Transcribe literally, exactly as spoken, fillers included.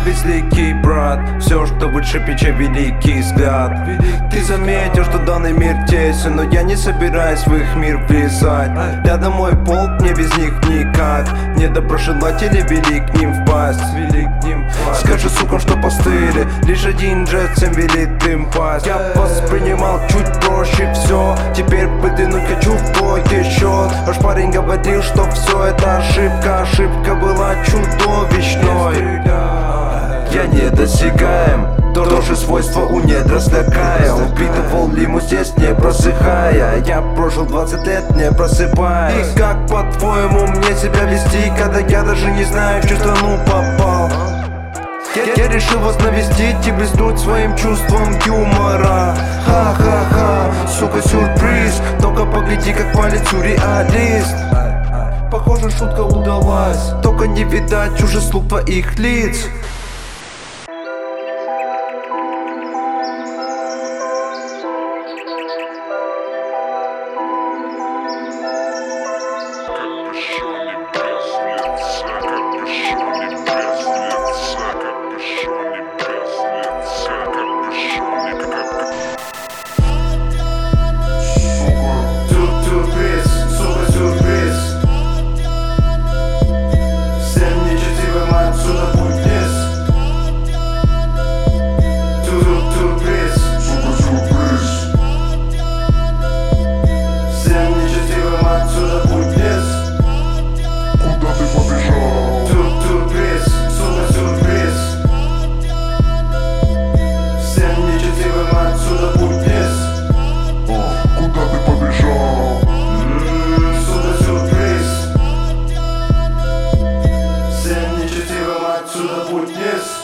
безликий брат, все, что выше печи, великий взгляд. Ты заметил, что данный мир тесен, но я не собираюсь в их мир влезать. Рядом мой полк, мне без них никак. Недоброжелатели вели к ним впасть. Скажи, сука, что постыли, лишь один жест всем велит им пасть. Я воспринимал чуть проще все, теперь выдвинуть хочу в бой еще. Ваш парень говорил, что все это ошибка, ошибка была чудовищной. Я недосягаем, тоже свойство у недростакая. Упитывал лиму здесь не просыхая. Я прожил двадцать лет не просыпаясь. И как по-твоему мне себя вести, когда я даже не знаю, в чью страну попал? Я, я решил вас навестить и блеснуть своим чувством юмора. Ха-ха-ха, сука, сюрприз. Только погляди, как по лицу реалист. Похоже, шутка удалась, только не видать уже слух твоих лиц. Отсюда путь вниз.